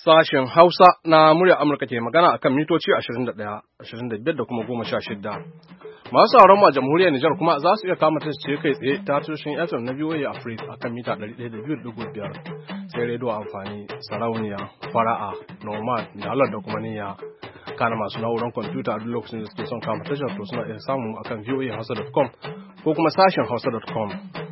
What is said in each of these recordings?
Sashen Hausa na murya Amurka ke magana akan mitoci 21, 25 da kuma 16. Masu sauran mu a jamhuriyar Nijar kuma za su iya kama ce kai tsaye ta tushen FM na VOA Africa akan mita 102.5 sai rediyo amfani sarauniya, fara'a, nomad, dalar da kuma niyya. Kana masu na'urar kwamfuta a duk lokacin da suke son kama tashar to suna iya samu akan voahausa.com ko kuma sashen hausa.com.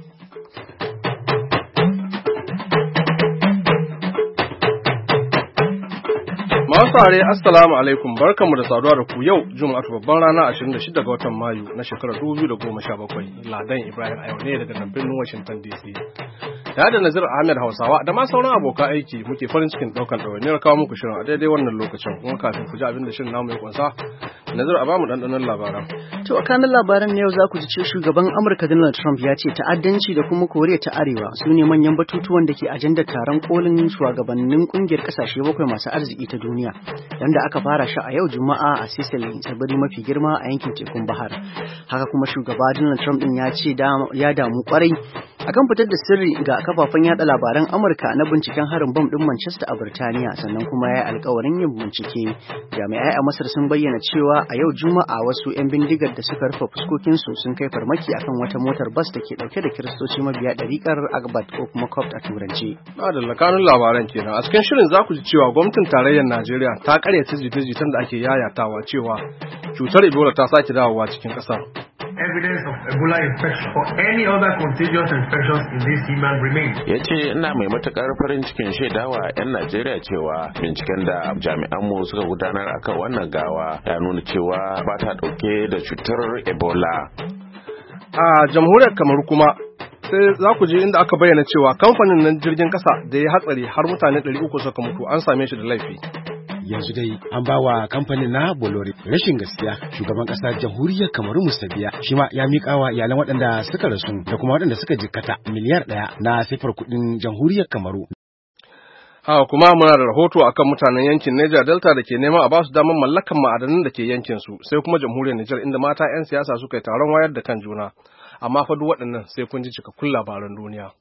Masu saurare assalamu alaikum barkanmu da saduwa da ku yau Juma'atu babban rana 26 ga watan Mayu na shekarar 2017. Ladan Ibrahim Ayo ne daga nan birnin Washington DC. Ya da Nazir Ahmed Hausawa da ma sauran abokan aiki muke farin cikin daukar ɗawainiyar kawo muku shirin a daidai wannan lokacin kuma kafin ku ji abin da shirin namu ya kunsa. Nazir a bamu ɗanɗanon labaran. To a kanin labaran na yau za ku ji cewa shugaban Amurka Donald Trump ya ce ta'addanci da kuma Koriya ta Arewa su ne manyan batutuwan da ke ajandar taron kolin shugabannin kungiyar kasashe bakwai masu arziki ta duniya. Yanda aka fara shi a yau Juma'a a Sicily, tsibiri mafi girma a yankin tekun Bahar. Haka kuma shugaba Donald Trump din ya ce ya damu kwarai akan fitar da sirri ga kafafen yada labaran Amurka na binciken harin bom din Manchester a Birtaniya, sannan kuma ya yi alkawarin yin bincike. Jami'ai a Masar sun bayyana cewa a yau Juma'a wasu 'yan bindigar da suka rufe fuskokinsu sun kai farmaki akan wata motar bas da ke dauke da kiristoci mabiya ɗariƙar Agbat ko kuma Copt a turanci. Na da lakanun labaran kenan. A cikin shirin za ku ji cewa gwamnatin tarayyar Najeriya ta karyata jita-jitan da ake yayatawa cewa cutar Ebola ta sake dawowa cikin ƙasar. Evidence of Ebola infection or any other contagious infections in this human remains. Ya ce ina mai matukar farin cikin shaidawa 'yan Najeriya cewa binciken da jami'anmu suka gudanar akan wannan gawa ya nuna cewa ba ta dauke da cutar Ebola. A jamhuriyar Kamaru kuma sai za ku je inda aka bayyana cewa kamfanin nan jirgin kasa da ya hatsari har mutane 300 suka mutu an same shi da laifi. Yanzu dai an ba wa kamfanin na Bolore rashin gaskiya. Shugaban ƙasar jamhuriyar Kamaru Mustabiya shi ma ya miƙa wa iyalan waɗanda suka rasu da kuma waɗanda suka jikkata miliyar 1 na sifar kuɗin jamhuriyar Kamaru. Kuma muna da rahoto akan mutanen yankin Niger Delta da ke neman a ba su damar mallakan ma'adanan da ke yankin su, sai kuma jamhuriyar Niger inda mata 'yan siyasa suka yi taron wayar da kan juna. Amma fa duk waɗannan sai kun ji cikakkun labaran duniya.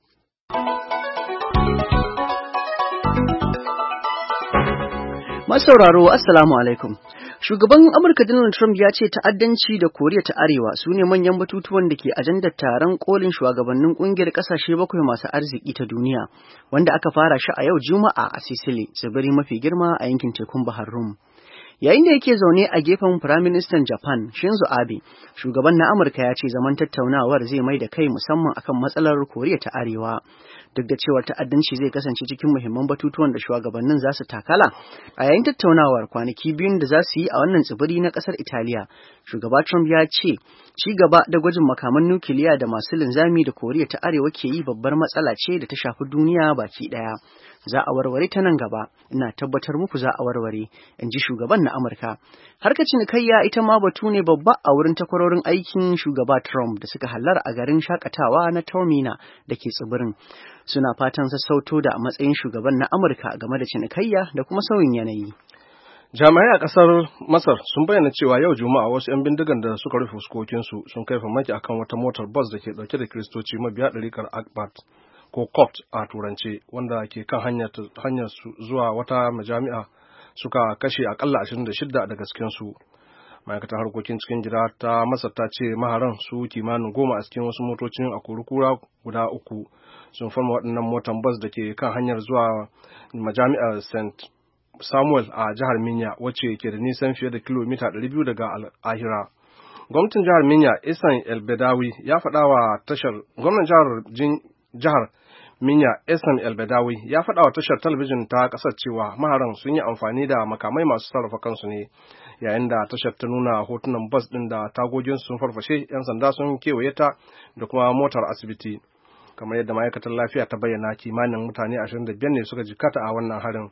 Masauraro, Assalamu alaikum. Shugaban Amurka Donald Trump ya ce ta'addanci da Koriya ta Arewa su ne manyan batutuwan da ke ajandar taron kolin shugabannin kungiyar kasashe bakwai masu arziki ta duniya, wanda aka fara shi a yau Juma'a a Sicily, tsibiri mafi girma a yankin tekun Bahar Rum. Yayin da yake zaune a gefen Firaministan Japan, Shinzo Abe, shugaban na Amurka ya ce zaman tattaunawar zai mai da kai musamman akan matsalar Koriya ta Arewa. Duk da cewar ta'addanci zai kasance cikin muhimman batutuwan da shugabannin za su takala a yayin tattaunawar kwanaki biyun da za su yi a wannan tsibiri na kasar Italiya, shugaba Trump ya ce ci gaba da gwajin makaman nukiliya da masu linzami da Koriya ta Arewa ke yi babbar matsala ce da ta shafi duniya baki daya. Za a warware ta nan gaba, ina tabbatar muku za a warware, in ji shugaban na Amurka. Harkar cinikayya ita ma batu ne babba a wurin takwarorin aikin shugaba Trump da suka hallara a garin shakatawa na Taormina da ke tsibirin. Suna fatan sassauto da matsayin shugaban na Amurka game da cinikayya da kuma sauyin yanayi. Jami'ai a ƙasar Masar sun bayyana cewa yau Juma'a wasu 'yan bindigan da suka rufe fuskokinsu sun kai farmaki akan wata motar bas da ke ɗauke da Kiristoci mabiya ɗarikar Akbat ko Copt a turance, wanda ke kan hanyar su zuwa wata majami'a suka kashe akalla 26 daga cikinsu. Ma'aikatar harkokin cikin gida ta Masar ta ce maharan su kimanin 10 a cikin wasu motocin a kurukura guda 3 sun farma waɗannan motan bas da ke kan hanyar zuwa majami'ar St. Samuel a jihar Minya, wacce ke da nisan fiye da kilomita 200 daga Al-Ahira. Gwamnatin jihar Minya, Isan El-Bedawi, ya faɗa wa tashar gwamnan jihar Minya Esan El-Bedawi ya faɗa wa tashar talabijin ta ƙasar cewa maharan sun yi amfani da makamai masu sarrafa kansu ne, yayin da tashar ta nuna hotunan bas ɗin da tagoginsu sun farfashe, 'yan sanda sun kewaye ta da kuma motar asibiti. Kamar yadda ma'aikatar lafiya ta bayyana, kimanin mutane 25 ne suka jikkata a wannan harin.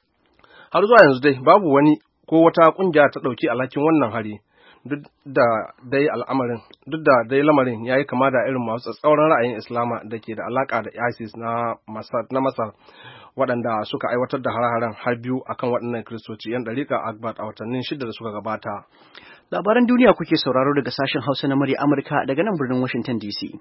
Har zuwa yanzu dai babu wani ko wata ƙungiya ta ɗauki alhakin wannan hari. Duk da dai lamarin ya yi kama da irin masu tsatsauran ra'ayin Islama da ke da alaƙa da ISIS na Masar, waɗanda suka aiwatar da hare-haren har biyu akan waɗannan Kiristoci 'yan ɗariƙa Akbat a watannin 6 da suka gabata. Labaran duniya kuke sauraro daga sashen Hausa na murya Amurka daga nan birnin Washington DC.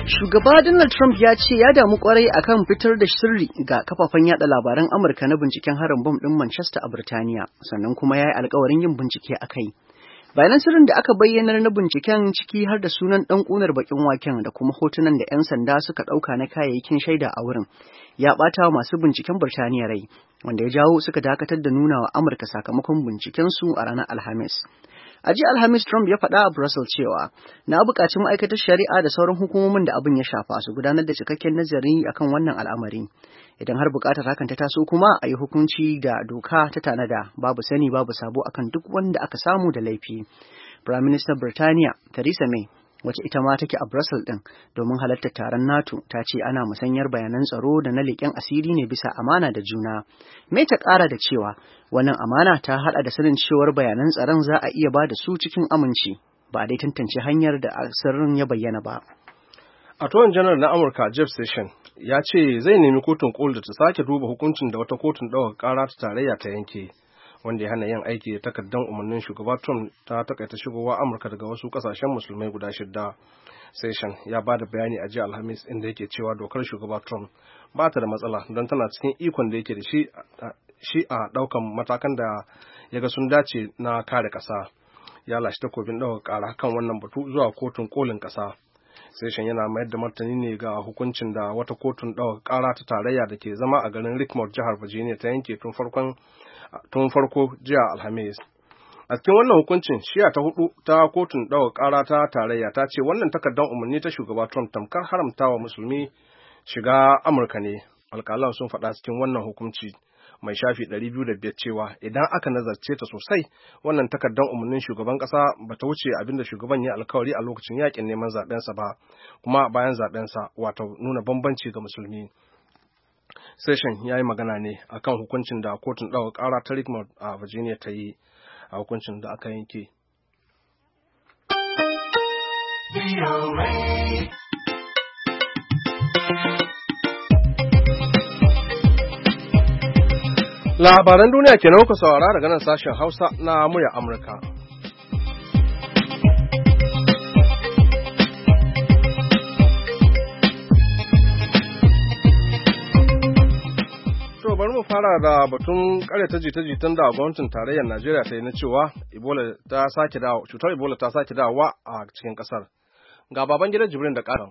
Shugaba Donald Trump ya ce ya damu kwarai akan fitar da sirri ga kafafen yada labaran Amurka na binciken harin bom ɗin Manchester a Birtaniya, sannan kuma ya yi alkawarin yin bincike a kai. Bayanan sirrin da aka bayyanar na binciken ciki har da sunan ɗan ƙunar bakin waken da kuma hotunan da 'yan sanda suka ɗauka na kayayyakin shaida a wurin, ya ɓata wa masu binciken Birtaniya rai, wanda ya jawo suka dakatar da nuna wa Amurka sakamakon bincikensu a ranar Alhamis. A jiya Alhamis, Trump ya faɗa a Brussels cewa na buƙaci ma'aikatar shari'a da sauran hukumomin da abin ya shafa su gudanar da cikakken nazari akan wannan al'amari. Idan har buƙatar hakan ta taso kuma a yi hukunci da doka ta tanada, babu sani babu sabo akan duk wanda aka samu da laifi. Prime Minister Birtaniya Theresa May, wacce ita ma take a Brussels ɗin domin halartar taron NATO, ta ce ana musanyar bayanan tsaro da na leƙen asiri ne bisa amana da juna. May ta ƙara da cewa wannan amana ta haɗa da sanin cewar bayanan tsaron za a iya ba da su cikin aminci, ba a dai tantance hanyar da sirrin ya bayyana ba. Attorney General na Amurka Jeff Sessions ya ce zai nemi kotun koli da ta sake duba hukuncin da wata kotun ɗaukar ƙara ta tarayya ta yanke, wanda ya hana yin aiki da takardar umarnin shugaba Trump ta takaita shigowa Amurka daga wasu kasashen musulmai guda 6. Sessions ya ba da bayani a jiya Alhamis inda yake cewa dokar shugaba Trump ba ta da matsala don tana cikin ikon da yake da shi a ɗaukan matakan da ya ga sun dace na kare ƙasa. Ya lashe takobin ɗaukar ƙara kan wannan batu zuwa kotun kolin ƙasa. Sessions yana mayar da martani ne ga hukuncin da wata kotun ɗaukar ƙara ta tarayya da ke zama a garin Richmond, jihar Virginia ta yanke tun farko jiya Alhamis. A cikin wannan hukuncin, shiya ta hudu ta kotun ɗaukar ƙara ta tarayya ta ce wannan takardar umarni ta shugaba Trump tamkar haramtawa musulmi shiga Amurka ne. Alƙalan sun faɗa cikin wannan hukunci mai shafi 205 cewa idan aka nazarce ta sosai, wannan takardar umarnin shugaban ƙasa ba ta wuce abinda shugaban ya alkawari a lokacin yakin neman zaɓensa ba, kuma bayan zaɓensa, wato nuna bambanci ga musulmi. Sessions ya yi magana ne akan hukuncin da kotun ɗaukar ƙara ta Richmond a Virginia ta yi a hukuncin da aka yanke. Labaran duniya kenan kuka saurara daga nan sashen Hausa na murya Amurka. Bari mu fara da batun karyata jita-jitan da gwamnatin tarayyar Najeriya ta yi na cewa cutar Ebola ta sake dawowa a cikin kasar. Ga baban gidan Jibrin da ƙaran.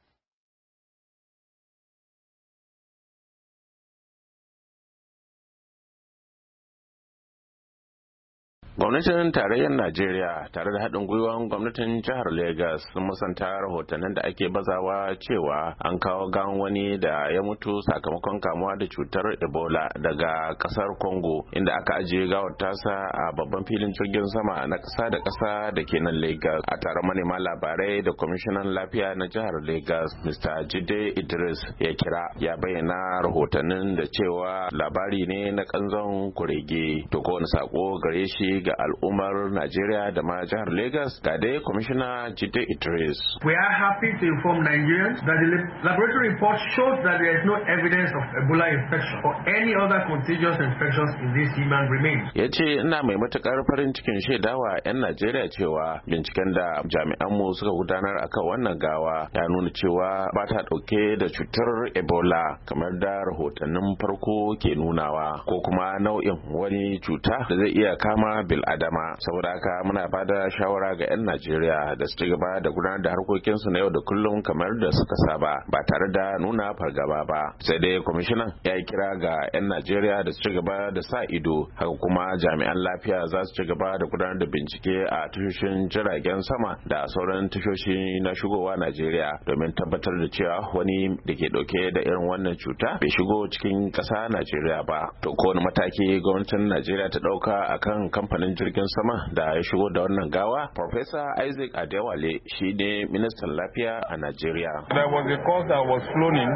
Gwamnatin tarayyar Najeriya tare da haɗin gwiwar gwamnatin jihar Legas sun musanta rahotannin da ake bazawa cewa an kawo gawan wani da ya mutu sakamakon kamuwa da cutar Ebola daga ƙasar Congo, inda aka ajiye gawar tasa a babban filin jirgin sama na ƙasa da ƙasa da ke nan Legas. A taron manema labarai da kwamishinan lafiya na jihar Legas, Mr. Jide Idris ya kira, ya bayyana rahotannin da cewa labari ne na ƙanzon kurege. To kowane sako gare shi ga al'ummar Najeriya da ma jihar Lagos, ga dai Kwamishina Jide Idris. We are happy to inform Nigerians that the laboratory report shows that there is no evidence of Ebola infection or any other contagious infections in this human remains. Ya ce ina mai matukar farin cikin shaidawa 'yan Najeriya cewa binciken da jami'anmu suka gudanar akan wannan gawa ya nuna cewa ba ta dauke da cutar Ebola kamar da rahotannin farko ke nunawa, ko kuma nau'in wani cuta da zai iya kama bil'adama. Saboda haka muna bada shawara ga 'yan Najeriya da su ci gaba da gudanar da harkokinsu na yau da kullum kamar da suka saba ba tare da nuna fargaba ba. Sai dai kwamishinan ya yi kira ga 'yan Najeriya da su ci gaba da sa ido, haka kuma jami'an lafiya za su ci gaba da gudanar da bincike a tashoshin jiragen sama da sauran tashoshi na shigowa Najeriya domin tabbatar da cewa wani da ke dauke da irin wannan cuta bai shigo cikin ƙasa Najeriya ba. To kowane mataki gwamnatin Najeriya ta dauka akan kamfanin jirgin sama da ya shigo da wannan gawa? Professor Isaac Adewale shi ne ministan lafiya a Najeriya. There was a course that was flown in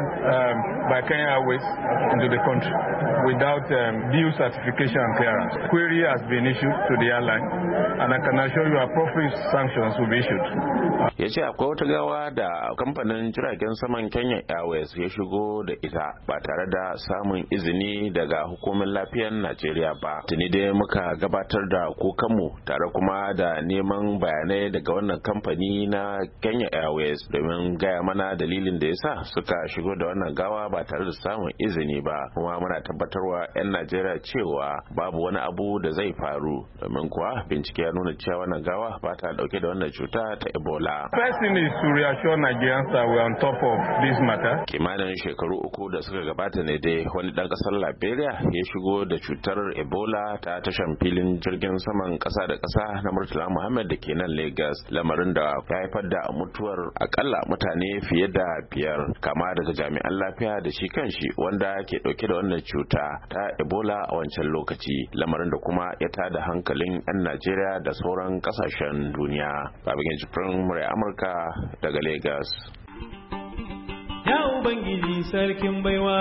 by Kenya Airways into the country without due certification and clearance. Query has been issued to the airline and I can assure you appropriate sanctions will be issued. Ya ce akwai wata gawa da kamfanin jiragen saman Kenya Airways ya shigo da ita ba tare da samun izini daga hukumar lafiyar Najeriya ba. Tuni dai muka gabatar da da kukanmu tare kuma da neman bayanai daga wannan kamfani na Kenya Airways domin gaya mana dalilin da yasa suka shigo da wannan gawa ba tare da samun izini ba, kuma muna tabbatarwa 'yan Najeriya cewa babu wani abu da zai faru, domin kuwa bincike ya nuna cewa wannan gawa ba ta dauke da wannan cuta ta Ebola. First thing is to reassure Nigerians that we are on top of this matter. Kimanin shekaru uku da suka gabata ne dai wani dan kasar Liberia ya shigo da cutar Ebola ta tashan filin jirgin saman kasa da kasa na Murtala Muhammad da ke nan Lagos, lamarin da ya haifar da mutuwar akalla mutane fiye da 5, kama daga jami'an lafiya da shi kanshi wanda ke dauke da wannan cuta ta Ebola a wancan lokaci, lamarin da kuma ya tada hankalin 'yan Najeriya da sauran kasashen duniya. Babban Jibrin Murai Amurka daga Lagos. Ya Ubangiji sarkin baiwa,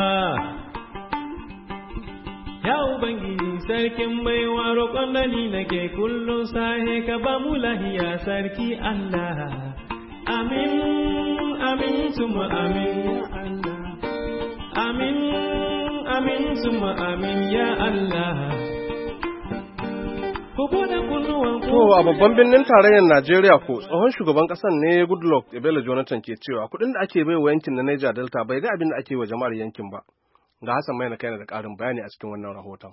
ya Ubangiji sarkin baiwa, roƙon da ni nake kullum sahe ka ba mu lahiya sarki Allah. Amin, amin, tuma amin ya Allah. Amin, amin, tuma amin ya Allah. To a babban birnin tarayyar Najeriya ko tsohon shugaban kasar ne Goodluck Ebele Jonathan ke cewa kuɗin da ake bai wa yankin na Niger Delta bai ga abin da ake wa jama'ar yankin ba. Ga Hassan Maina kai da ƙarin bayani a cikin wannan rahoton.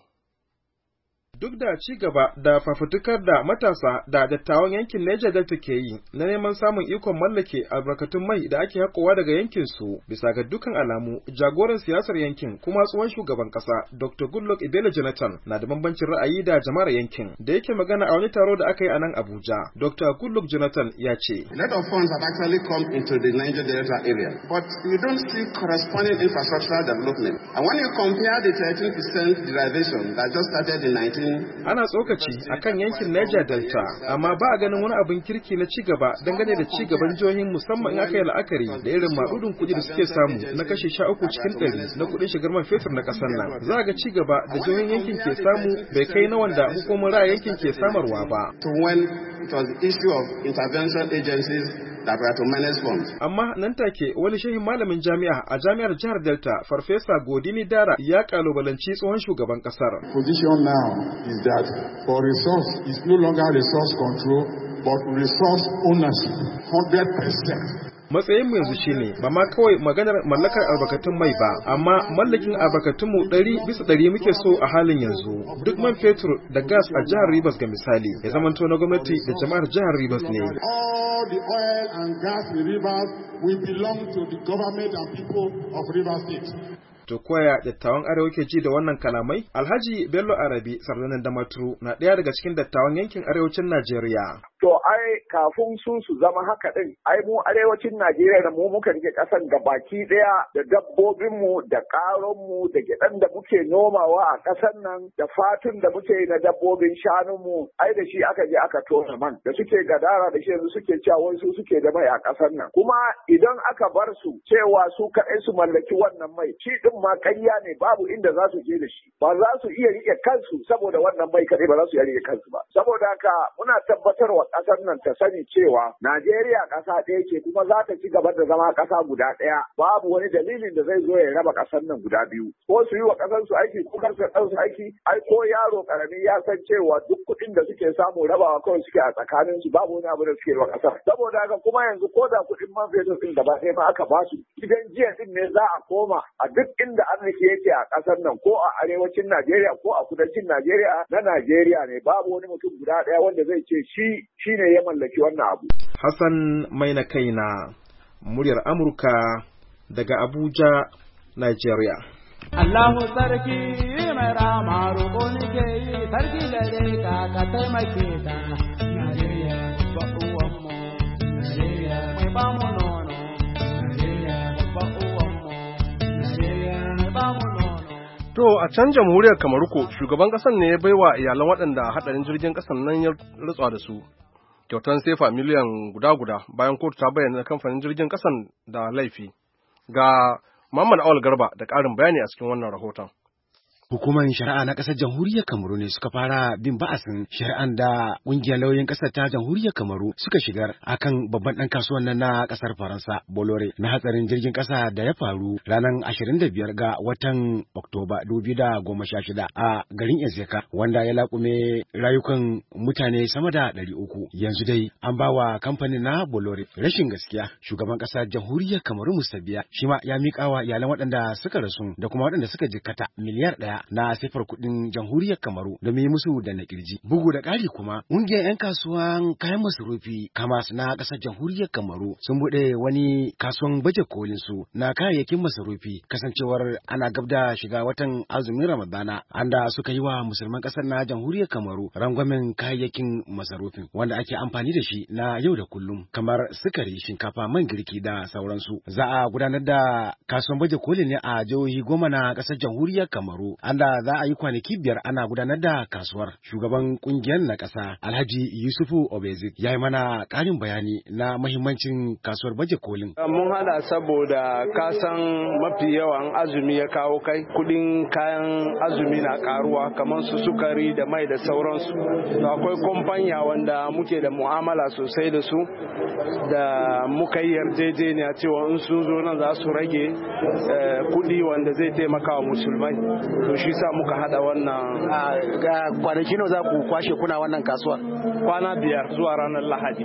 Duk da ci gaba da fafutukar da matasa da dattawan yankin Niger Delta ke yi na neman samun ikon mallake albarkatun mai da ake haƙowa daga yankin su, bisa ga dukkan alamu jagoran siyasar yankin kuma tsohon shugaban ƙasa Dr. Goodluck Ebele Jonathan na da bambancin ra'ayi da jama'ar yankin. Da yake magana a wani taro da aka yi a nan Abuja, Dr. Goodluck Jonathan ya ce, A lot of funds have actually come into the Niger Delta area, but we don't see corresponding infrastructural development. And when you compare the 13% derivation that just started in 19 ana tsokaci akan yankin Niger Delta, amma ba a ganin wani abin kirki na cigaba dangane da cigaban jihohin, musamman in aka yi la'akari da irin maɗuɗin kuɗi da suke samu na kashe 13 cikin 100 na kuɗin shigar man fetur na ƙasar nan. Za a ga cigaba da jihohin yankin ke samu bai kai na wanda hukumar raya yankin ke samarwa ba. To when it was the issue of intervention agencies that were to manage funds. Amma nan take wani shehin malamin jami'a a jami'ar jihar Delta, Farfesa Godini Dara, ya kalubalanci tsohon shugaban kasar. Position now is that for resource is no longer resource control but resource ownership 100%. Matsayinmu yanzu shine ba ma kawai maganar mallakar albarkatun mai ba, amma mallakin albarkatunmu 100% muke so a halin yanzu. Duk man fetur da gas a jihar Rivers ga misali ya zamanto na gwamnati da jama'ar jihar Rivers ne. All the oil and gas in Rivers will belong to the government and people of Rivers State. To koya dattawan arewa ke ji da wannan kalamai? Alhaji Bello Arabi Sardanan Damaturu na ɗaya daga cikin dattawan yankin arewacin Najeriya. To ai kafin su zama haka din, ai mu arewacin Najeriya da mu muka rike kasan gabaki daya da dabbobinmu da karonmu da gidan da muke nomawa a kasan nan da fatun da muke na dabbobin shanunmu, ai da shi aka je aka tona man da suke gadara da shi yanzu suke cewa wai su suke da mai a kasan nan. Kuma idan aka bar su cewa su kaɗai su mallaki wannan mai, shi din ma ƙarya ne, babu inda za su je da shi. Ba za su iya rike kansu saboda wannan mai kaɗai ba za su iya rike kansu ba. Saboda haka muna tabbatarwa ƙasar nan ta sani cewa Najeriya ƙasa ɗaya ce kuma za ta ci gaba da zama ƙasa guda ɗaya. Babu wani dalilin da zai zo ya raba ƙasar nan guda biyu. Ko su yi wa ƙasar su aiki ko kar su ɗan su aiki, ai ko yaro ƙarami ya san cewa duk kuɗin da suke samu rabawa kawai suke a tsakanin su, babu wani abu da suke wa ƙasar. Saboda haka kuma yanzu ko da kuɗin man fetur ɗin gaba ɗaya ma aka ba su, gidan jiya ɗin ne za a koma a duk inda arziki yake a ƙasar nan, ko a arewacin Najeriya ko a kudancin Najeriya na Najeriya ne. Babu wani mutum guda ɗaya wanda zai ce shi ne ya mallaki wannan abu. Hassan Maina Kaina, muryar Amurka daga Abuja, Nigeria. Allahu sarki mai rama roƙo nake yi, sarki gare ka taimake ta. Najeriya ba uwanmu, Najeriya mai ba mu nono, Najeriya ba uwanmu, Najeriya mai ba mu nono. To a can jamhuriyar Kamaru shugaban ƙasar ne ya baiwa iyalan waɗanda haɗarin jirgin ƙasar nan ya rutsa da su kyautan sefa miliyan guda bayan kotu ta bayyana kamfanin jirgin ƙasan da laifi. Ga Muhammad Awal Garba da ƙarin bayani a cikin wannan rahoton. Hukumar shari'a na ƙasar jamhuriyar Kamaru ne suka fara bin ba'asin shari'an da ƙungiyar lauyoyin ƙasar ta jamhuriyar Kamaru suka shigar akan babban ɗan kasuwan nan na ƙasar Faransa Bolloré na hatsarin jirgin ƙasa da ya faru ranar 25 ga watan Oktoba 2016 a garin Ezeka wanda ya laƙume rayukan mutane sama da 300. Yanzu dai an ba wa kamfanin na Bolloré rashin gaskiya. Shugaban ƙasar jamhuriyar Kamaru Musa Biya shi ma ya miƙa wa iyalan waɗanda suka rasu da kuma waɗanda suka jikkata miliyar 1 na sifar kuɗin jamhuriyar Kamaru domin musu da na kirji. Bugu da ƙari kuma ƙungiyar 'yan kasuwan kayan masarufi Kamas na ƙasar jamhuriyar Kamaru sun buɗe wani kasuwan baje kolin su na kayayyakin masarufi kasancewar ana gab da shiga watan azumin Ramadana anda suka yi wa musulman ƙasar na jamhuriyar Kamaru rangwamen kayayyakin masarufin wanda ake amfani da shi na yau da kullum kamar sukari, shinkafa, man girki da sauransu. Za a gudanar da kasuwan baje kolin ne a jihohi 10 na ƙasar jamhuriyar Kamaru. Anda za a yi kwanaki 5 ana gudanar da kasuwar. Shugaban kungiyar na ƙasa Alhaji Yusufu Obezik ya yi mana ƙarin bayani na mahimmancin kasuwar baje kolin. Mun hada saboda kasan mafi yawan azumi ya kawo kai kudin kayan azumi na karuwa kamar su sukari da mai da sauransu. Akwai kamfanya wanda muke da mu'amala sosai da su da muka yi yarjejeniya cewa in sun zo nan za su rage kudi wanda zai taimaka wa musulmai. To shi sa muka hada wannan. Kwanaki nawa za ku kwashe kuna wannan kasuwar? Kwana 5 zuwa ranar Lahadi.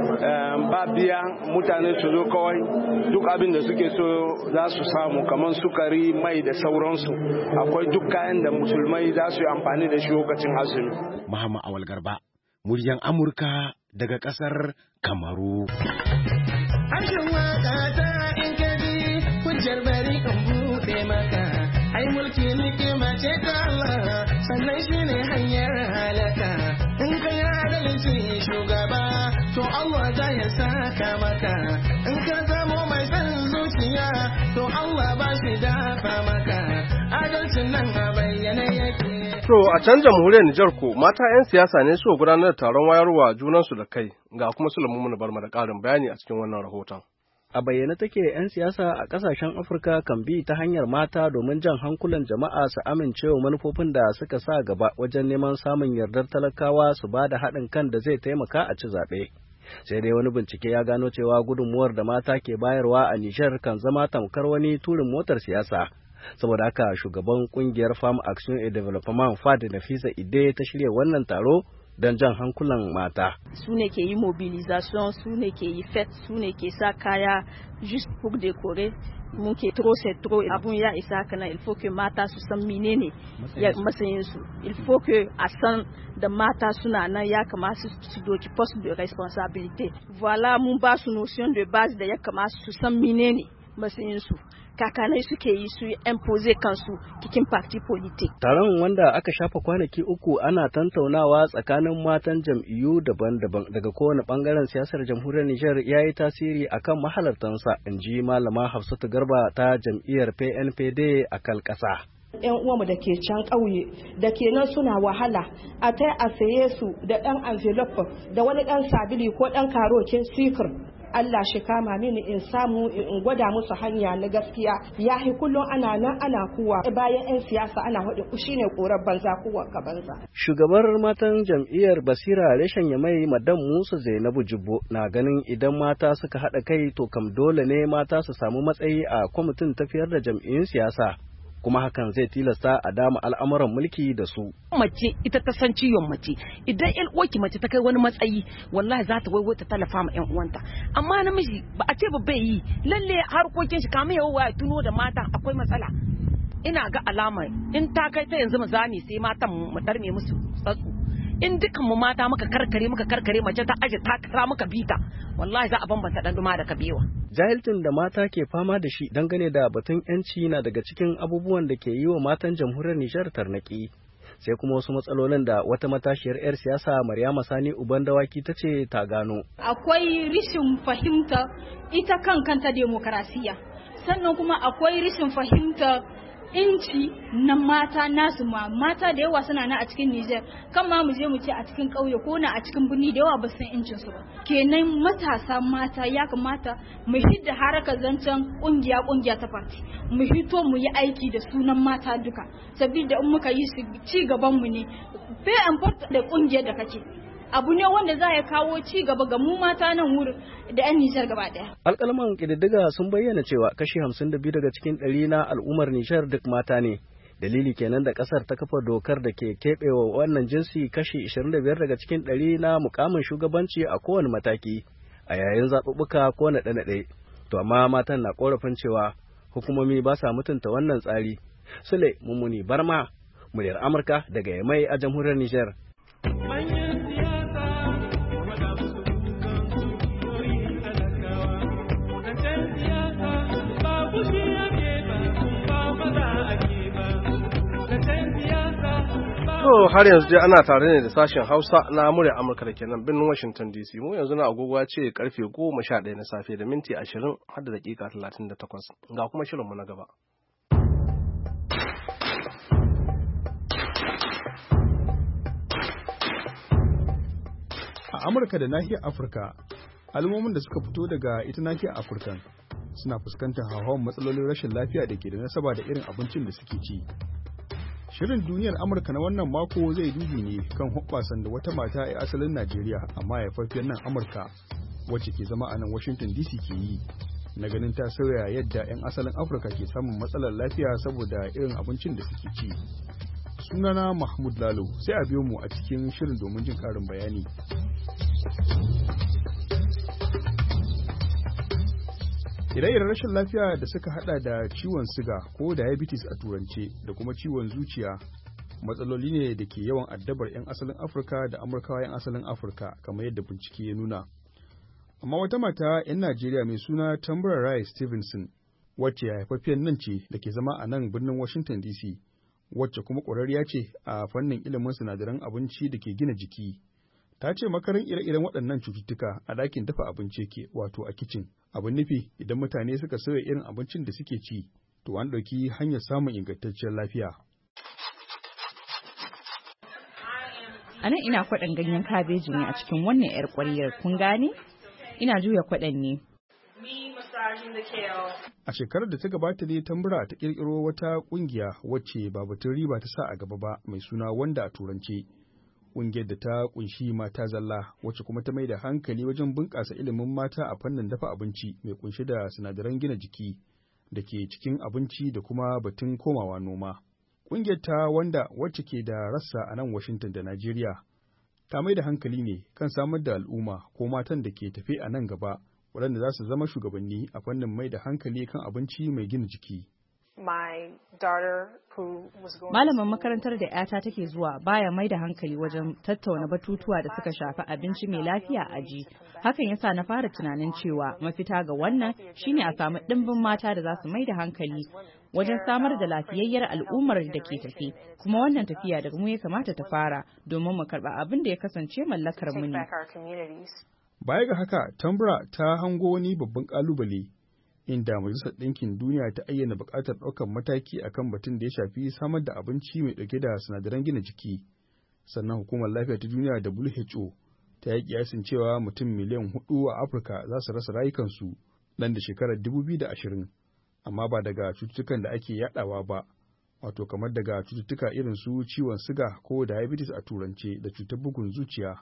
Ba biya mutane su zo kawai duk abin da suke so za su samu kamar sukari, mai da sauransu. Akwai duk kayan da musulmai za su yi amfani da shi lokacin azumi. Muhammad Awal Garba, muryan Amurka daga ƙasar Kamaru. Harshen waka ta in kaji hujjar bari in buɗe maka. Ai mulki nikima ce ta Allah, sannan shi ne hanyar halaka. In ka yi adalci shugaba, to Allah za ya saka maka. In ka zamo mai son zuciya, to Allah ba shi dafa maka. Adalcin nan a bayyane yake. To a can jamhuriyar Nijar ko mata 'yan siyasa ne su gudanar da taron wayarwa junansu da kai, ga kuma Sulaiman Barma da ƙarin bayani a cikin wannan rahoton. A bayyane take 'yan siyasa a ƙasashen Afirka kan bi ta hanyar mata domin jan hankulan jama'a su amincewa manufofin da suka sa gaba wajen neman samun yardar talakawa su ba da haɗin kan da zai taimaka a ci zaɓe. Sai dai wani bincike ya gano cewa gudunmuwar da mata ke bayarwa a Nijar kan zama tamkar wani turin motar siyasa. Saboda haka shugaban kungiyar Farm Action and Development FAD Nafisa Ide ta shirya wannan taro don jan hankulan mata. Su ne ke yi mobilisation, su ne ke yi fête, su ne ke sa kaya just pour décorer. Mun ke trop c'est trop abun ya isa haka nan, il faut que mata su san menene matsayin su. Il faut que a san da mata suna nan ya kamata su doki poste de responsabilité. Voilà mun ba su notion de base da ya kamata su san menene matsayin su. Kakanai suke yi su impose kansu cikin parti politik. Taron wanda aka shafa kwanaki 3 ana tantaunawa tsakanin matan jam'iyyu daban-daban daga kowane bangaren siyasar jamhuriyar Nijar ya yi tasiri akan mahalartansa, inji malama Hafsatu Garba ta jam'iyyar PNPD a Kalkasa. 'Yan uwanmu da ke can ƙauye da ke nan suna wahala a tai a saye su da ɗan envelope da wani ɗan sabili ko ɗan karokin sikir. Allah shi kama mini in samu in gwada musu hanya na gaskiya. Yahi kullum ana nan ana kuwa bayan 'yan siyasa ana haɗe shine korar banza kuwa ka banza. Shugabar matan jam'iyyar Basira reshen Yamai Madam Musa Zainabu Jibbo na ganin idan mata suka haɗa kai to kam dole ne mata su samu matsayi a kwamitin tafiyar da jam'iyyun siyasa. Kuma hakan zai tilasta a dama al'amuran mulki da su. Mace ita ta san ciwon mace, idan ƴan uwarki mace ta kai wani matsayi wallahi za ta waiwai ta tallafa ma ƴan uwanta. Amma namiji ba a ce ba bai yi, lalle harkokin shi kamar yawa ya tuno da mata akwai matsala. Ina ga alamar in ta kai ta yanzu mu zane sai matan mu darme musu tsatsu. In dukan mu mata muka karkare mace ta aje takara muka bita wallahi za a bambanta dan duma da kabewa. Jahilcin da mata ke fama da shi dangane da batun yanci na daga cikin abubuwan da ke yi wa matan jamhuriyar Nijar tarnaki. Sai kuma wasu matsalolin da wata matashiyar 'yar siyasa Maryama Sani Uban Dawaki ta ce ta gano. Akwai rishin fahimta ita kanta demokarasiya, sannan kuma akwai rishin fahimta inci na mata nasu ma mata da yawa suna na a cikin Niger kan ma mu je mu ce a cikin ƙauye ko na a cikin birni da yawa ba san incin su ba kenan matasa mata ya kamata mu hidda harakar zancen kungiya ta party mu hito mu yi aiki da sunan mata duka saboda in muka yi su ci gaban mu ne bai import da kungiyar da kake abu ne wanda za ya kawo ci gaba ga mu mata nan wurin da 'yan Nijar gaba daya. Alƙalman ƙididdiga sun bayyana cewa kashi 52 daga cikin 100 na al'ummar Nijar duk mata ne. Dalili kenan da ƙasar ta kafa dokar da ke keɓewa wannan jinsi kashi 25 daga cikin 100 na mukamin shugabanci a kowane mataki a yayin zaɓuɓɓuka ko naɗe-naɗe. To amma matan na ƙorafin cewa hukumomi ba sa mutunta wannan tsari. Sule Mummuni Barma, muryar Amurka daga Yamai a jamhuriyar Nijar. To har yanzu dai ana tare ne da sashen Hausa na murya Amurka da kenan birnin Washington DC. Mu yanzu na agogo ya ce karfe 11 na safe da minti 20 har da dakika 38. Ga kuma shirinmu na gaba. A Amurka da nahiyar Afirka, al'ummomin da suka fito daga ita nahiyar Afirka suna fuskantar hauhawar matsalolin rashin lafiya da ke da nasaba da irin abincin da suke ci. Shirin duniyar Amurka na wannan mako zai dubi ne kan hoɓɓasan da wata mata a asalin Najeriya amma haifaffiyar nan Amurka wacce ke zama a nan Washington DC ke yi na ganin ta sauya yadda 'yan asalin Afirka ke samun matsalar lafiya saboda irin abincin da suke ci. Sunana Mahmud Lalo, sai a biyo mu a cikin shirin domin jin ƙarin bayani. Ire-iren rashin lafiya da suka hada da ciwon siga ko diabetes a turance da kuma ciwon zuciya matsaloli ne da ke yawan addabar 'yan asalin Afirka da Amurkawa 'yan asalin Afirka kamar yadda bincike ya nuna. Amma wata mata 'yan Najeriya mai suna Tambra Rai Stevenson wacce haifaffiyar nan ce da ke zama a nan birnin Washington DC wacce kuma ƙwararriya ce a fannin ilimin sinadaran abinci da ke gina jiki. Ta ce makarin ire-iren waɗannan cututtuka a ɗakin dafa abinci ke wato a kicin. Abin nufi idan mutane suka sauya irin abincin da suke ci, to an ɗauki hanyar samun ingantacciyar lafiya. A nan ina kwaɗon ganyen kabeji ne a cikin wannan 'yar ƙwaryar, kun gane? Ina juya kwaɗon ne. A shekarar da ta gabata ne Tambura ta ƙirƙiro wata ƙungiya wacce ba batun riba ta sa a gaba ba mai suna Wanda a turance. Ƙungiyar da ta ƙunshi mata zalla wacce kuma ta mai da hankali wajen bunƙasa ilimin mata a fannin dafa abinci mai ƙunshe da sinadaran gina jiki da ke cikin abinci da kuma batun komawa noma. Ƙungiyar ta Wanda wacce ke da rassa a nan Washington da Najeriya ta mai da hankali ne kan samar da al'umma ko matan da ke tafe a nan gaba waɗanda za su zama shugabanni a fannin mai da hankali kan abinci mai gina jiki. Malamin makarantar da 'yata take zuwa baya mai da hankali wajen tattauna batutuwa da suka shafi abinci mai lafiya a ji. Hakan yasa na fara tunanin cewa mafita ga wannan shine a samu ɗimbin mata da za su mai da hankali wajen samar da lafiyayyar al'ummar da ke tafi. Kuma wannan tafiya daga mu ya kamata ta fara domin mu karɓa abin da ya kasance mallakar mu ne. Baya ga haka, Tambra ta hango wani babban ƙalubale inda Majalisar Ɗinkin Duniya ta ayyana buƙatar ɗaukar mataki akan batun da ya shafi samar da abinci mai ɗauke da sinadaran gina jiki. Sannan Hukumar Lafiya ta Duniya WHO ta yi kiyasin cewa mutum miliyan 4 a Afirka za su rasa rayukansu nan da shekarar 2020, amma ba daga cututtukan da ake yaɗawa ba, wato kamar daga cututtuka irin su ciwon siga ko diabetes a turance da cutar bugun zuciya.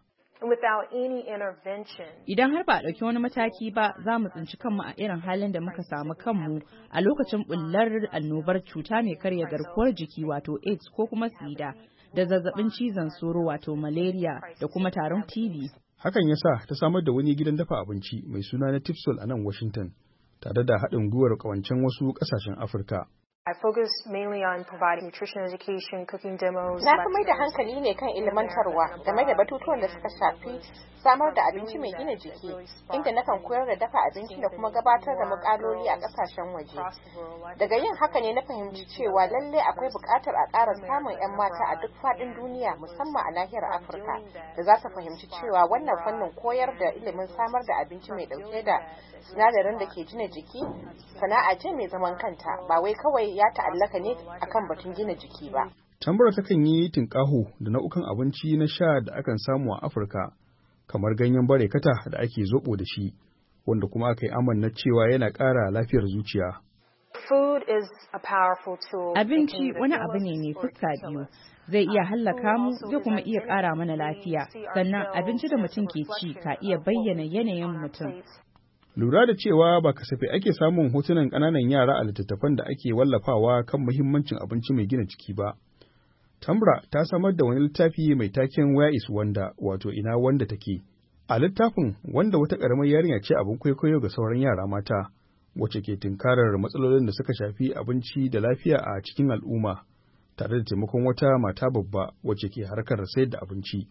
Idan har ba a ɗauki wani mataki ba, za mu tsinci kanmu a irin halin da muka samu kanmu a lokacin bullar annobar cuta mai karya garkuwar jiki wato AIDS ko kuma sida da zazzabin cizon sauro wato malaria da kuma tarin TB. Hakan ya sa ta samar da wani gidan dafa abinci mai suna na Tipsol a nan Washington, tare da haɗin gwiwar ƙawancen wasu ƙasashen Afirka. I focus mainly on providing nutrition education, cooking demos. Na fi mai da hankali ne kan ilmantarwa game da batutuwan da suka shafi samar da abinci mai gina jiki, inda nakan koyar da dafa abinci da kuma gabatar da muƙaloli a ƙasashen waje. Daga yin haka ne na fahimci cewa lallai akwai buƙatar a ƙara samun 'yan mata a duk faɗin duniya, musamman a nahiyar Afirka, da za su fahimci cewa wannan fannin koyar da ilimin samar da abinci mai ɗauke da sinadarin da ke gina jiki sana'a ce mai zaman kanta, ba wai kawai ya ta'allaka ne akan batun gina jiki ba. Tambura takan yi tinƙaho da nau'ukan abinci na sha da akan samu a Afirka, kamar ganyen barekata da ake zoɓo da shi, wanda kuma aka yi amanna cewa yana ƙara lafiyar zuciya. Abinci wani abu ne mai fuska biyu, zai iya hallaka mu zai kuma iya ƙara mana lafiya, sannan abinci da mutum ke ci ka iya bayyana yanayin mutum. Lura da cewa ba kasafai ake samun hotunan ƙananan yara a littattafan da ake wallafawa kan muhimmancin abinci mai gina jiki ba. Tambra ta samar da wani littafi mai taken Where is Wanda, wato ina wanda take. A littafin, wanda wata ƙaramar yarinya ce abin kwaikwayo ga sauran yara mata, wacce ke tunkarar matsalolin da suka shafi abinci da lafiya a cikin al'umma, tare da taimakon wata mata babba wacce ke harkar sayar da abinci.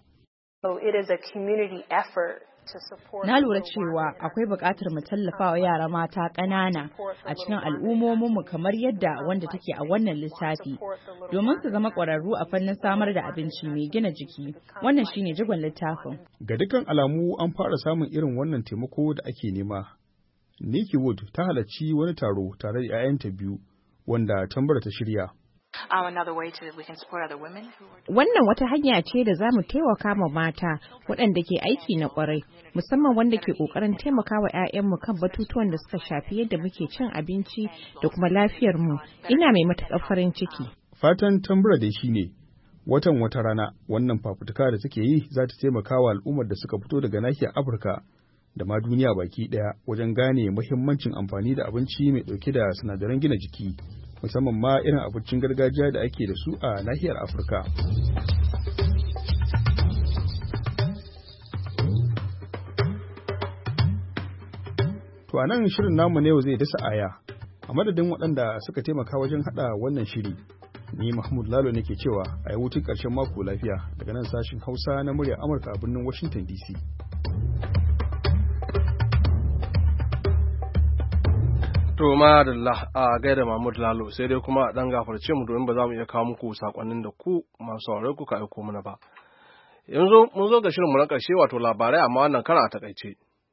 Na lura cewa akwai buƙatar mu tallafa wa yara mata ƙanana a cikin al'ummominmu kamar yadda wanda take a wannan littafi, domin su zama ƙwararru a fannin samar da abinci mai gina jiki. Wannan shine jigon littafin. Ga dukkan alamu an fara samun irin wannan taimako da ake nema. Nikki Wood ta halarci wani taro tare da 'ya'yanta biyu wanda Tambara ta shirya. Wannan wata hanya ce da za mu taimaka ma mata waɗanda ke aiki na ƙwarai, musamman wanda ke ƙoƙarin taimaka wa 'ya'yanmu kan batutuwan da suka shafi yadda muke cin abinci da kuma lafiyarmu. Ina mai matuƙar farin ciki. Fatan Tambara dai shine watan wata rana wannan fafutuka da take yi za ta taimaka wa al'ummar da suka fito daga nahiyar Afirka da ma duniya baki ɗaya wajen gane muhimmancin amfani da abinci mai ɗauke da sinadaran gina jiki, musamman ma irin abincin gargajiya da ake da su a nahiyar Afirka. To a nan shirin namu na yau zai dasa aya, a madadin waɗanda suka taimaka wajen haɗa wannan shiri. Ni Mahmud Lalo nake cewa a yi hutun ƙarshen mako lafiya daga nan sashin Hausa na muryar Amurka a birnin Washington DC. To madalla a gaida Mahmud Lalo, sai dai kuma a dan gafarce mu domin ba za mu iya kawo muku sakonnin da ku masu saurare ku ka aiko mana ba. Yanzu mun zo ga shirin mu na ƙarshe wato labarai amma wannan kara a takaice.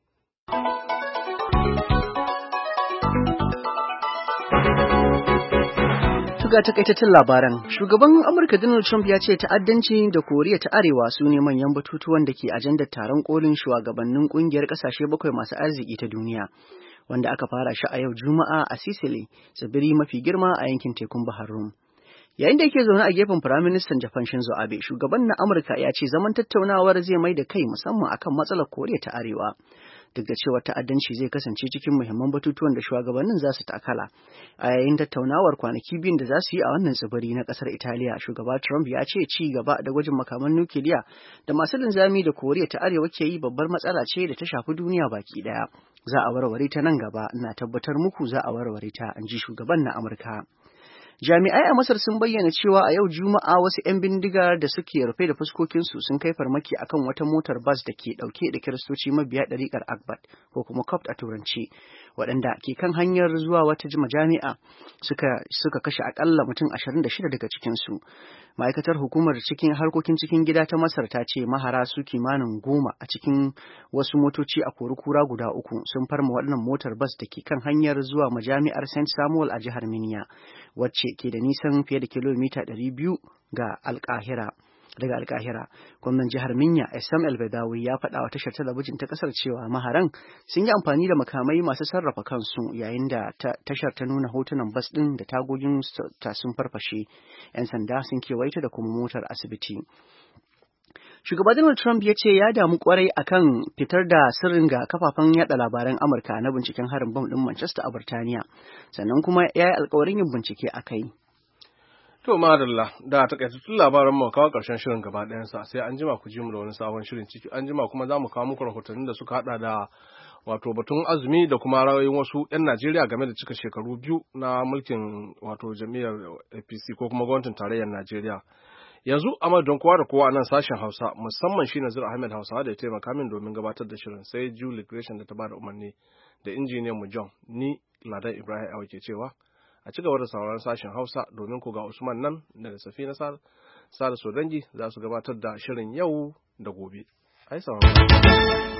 Tuga takaitattun labaran, shugaban Amurka Donald Trump ya ce ta'addanci da Koriya ta Arewa su ne manyan batutuwan da ke ajandar taron kolin shugabannin kungiyar kasashe 7 masu arziki ta duniya, wanda aka fara shi a yau Juma'a a Sicily, tsibiri mafi girma a yankin tekun Bahar Rum. Yayin da yake zaune a gefen Firaministan Japan Shinzo Abe, shugaban na Amurka ya ce zaman tattaunawar zai mai da kai musamman akan matsalar Koriya ta Arewa. Duk da cewa ta'addanci zai kasance cikin muhimman batutuwan da shugabannin za su takala. A yayin tattaunawar kwanaki biyun da za su yi a wannan tsibiri na ƙasar Italiya, shugaba Trump ya ce ci gaba da gwajin makaman nukiliya da masu linzami da Koriya ta Arewa ke yi babbar matsala ce da ta shafi duniya baki ɗaya. Za a warware ta nan gaba, ina tabbatar muku za a warware ta, in ji shugaban na Amurka. Jami'ai a Masar sun bayyana cewa a yau Juma'a wasu 'yan bindiga da suke rufe da fuskokinsu sun kai farmaki akan wata motar bas da ke ɗauke da Kiristoci mabiya ɗariƙar Akbat ko kuma Copt a Turanci, waɗanda ke kan hanyar zuwa wata majami'a suka kashe akalla mutum 26 daga cikinsu. Ma'aikatar hukumar harkokin cikin gida ta Masar ta ce mahara su kimanin 10 a cikin wasu motoci a Kurukura guda 3 sun farma waɗannan motar bas da ke kan hanyar zuwa majami'ar St. Samuel a jihar Minya, wacce ke da nisan fiye da kilomita 200 daga Alkahira. Gwamnan jihar Minya, Essam El-Bedawi, ya faɗa wa tashar talabijin ta ƙasar cewa maharan sun yi amfani da makamai masu sarrafa kansu, yayin da tashar ta nuna hotunan bas ɗin da tagogin ta sun farfashe. 'Yan sanda sun kewaye da kuma motar asibiti. Shugaba Donald Trump ya ce ya damu kwarai akan fitar da sirrin ga kafafen yada labaran Amurka na binciken harin bom ɗin Manchester a Burtaniya, sannan kuma ya yi alkawarin yin bincike a kai. To madalla, da takaitattun labaran mu kawo ƙarshen shirin gaba ɗayansa, sai an jima ku ji mu da wani sabon shirin ciki. An jima kuma za mu kawo muku rahotannin da suka hada da wato batun azumi da kuma ra'ayoyin wasu 'yan Najeriya game da cika shekaru 2 na mulkin wato jam'iyyar APC ko kuma gwamnatin tarayyar Najeriya. Yanzu a madadin kowa da kowa a nan sashen Hausa, musamman shi Nazir Ahmed Hausawa da ya taimaka min domin gabatar da shirin, sai Julie Gresham da ta bada umarni da injiniyan mu John, ni Ladan Ibrahim Awa ke cewa a ci gaba da sauraron sashen Hausa domin ku ga Usman nan daga Safina Sada Sodangi za su gabatar da shirin yau da gobe. Ai sauraron.